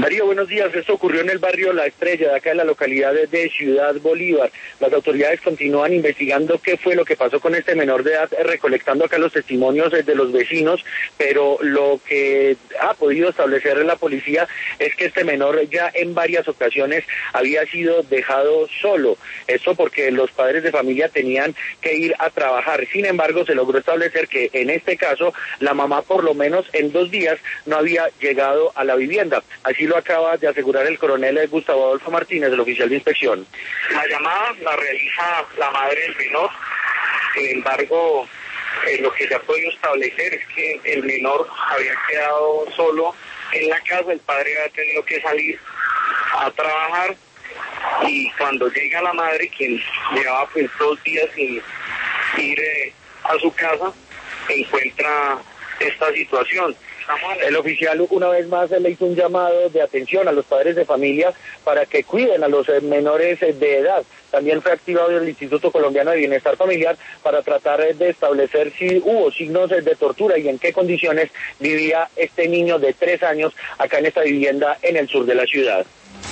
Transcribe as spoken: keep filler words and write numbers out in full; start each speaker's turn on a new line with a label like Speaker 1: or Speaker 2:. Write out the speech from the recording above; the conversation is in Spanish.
Speaker 1: Darío, buenos días. Esto ocurrió en el barrio La Estrella, de acá en la localidad de Ciudad Bolívar. Las autoridades continúan investigando qué fue lo que pasó con este menor de edad, recolectando acá los testimonios de los vecinos, pero lo que ha podido establecer la policía es que este menor ya en varias ocasiones había sido dejado solo. Esto porque los padres de familia tenían que ir a trabajar. Sin embargo, se logró establecer que en este caso la mamá por lo menos en dos días no había llegado a la vivienda. Así lo acaba de asegurar el coronel Gustavo Adolfo Martínez, el oficial de inspección.
Speaker 2: La llamada la realiza la madre del menor. Sin embargo, eh, lo que se ha podido establecer es que el menor había quedado solo en la casa, el padre había tenido que salir a trabajar y cuando llega la madre, quien llevaba pues dos días sin ir eh, a su casa, encuentra esta situación.
Speaker 1: El oficial una vez más le hizo un llamado de atención a los padres de familia para que cuiden a los menores de edad. También fue activado el Instituto Colombiano de Bienestar Familiar para tratar de establecer si hubo signos de tortura y en qué condiciones vivía este niño de tres años acá en esta vivienda en el sur de la ciudad.